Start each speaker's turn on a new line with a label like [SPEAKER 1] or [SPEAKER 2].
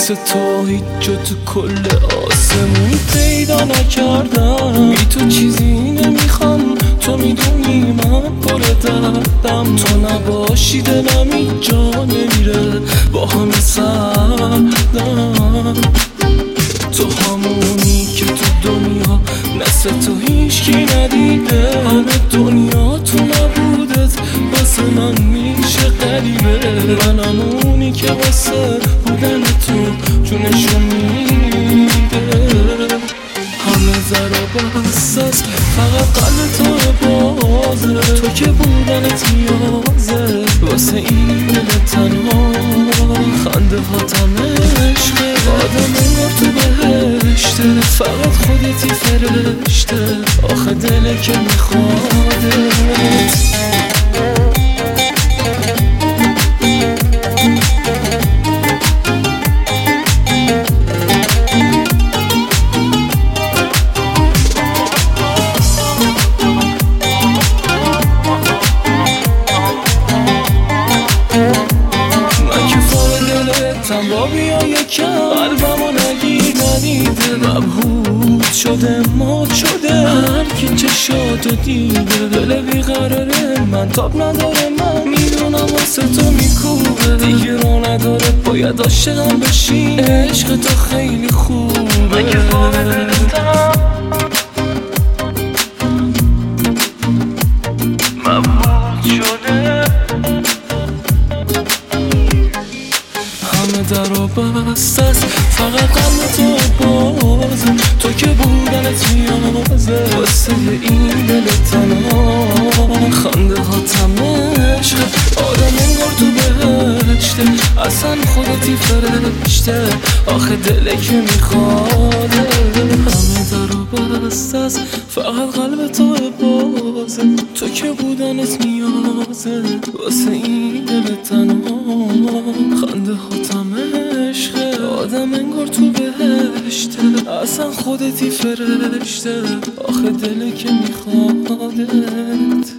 [SPEAKER 1] مثل تو هیچ جا تو کل آسمون پیدا نکردم. بی تو چیزی نمیخوام، تو میدونی من پر دردم. تو نباشی دلم هیچ جا نمیره، با همه سردم. تو همونی که تو دنیا مثل تو هیچکی ندیده. همه دنیا تو نبودت واسه من میشه غریبه. من همونی که واسه بودن تو جونشو میده. همه ذره بسست فقط قلب تو بازه. تو که بودنت نیازه واسه این دل تنها. خنده هاتم عشقه، آدم انگار تو بهشته. فقط خودتی فرشته، آخه دله که میخوادت. با بیا یکم قلبمو نگیر ندیده. مبهوت شده مات شده هر کی چشاتو دیده. دل بیقراره من تاب نداره، من میدونم واسه تو میکوبه. دیگه رو نداره باید عاشقم بشی، عشق تو خیلی خوبه. من که فاهمتم مبهوت شده. در و بست است فقط قلب تو بازه. تو که بودنت نیازه واسه این دل تنها. خنده هاتم عشقه، آدم انگار تو بهشته. اصلا خودتی فرشته، آخه دله که میخواده. همه در و بست است فقط قلب تو بازه. تو که بودنت نیازه واسه این دل تنها. خنده هاتم عشقه، آدم انگار تو بهشته. اصلا خودتی فرشته، آخه دله که میخوادت.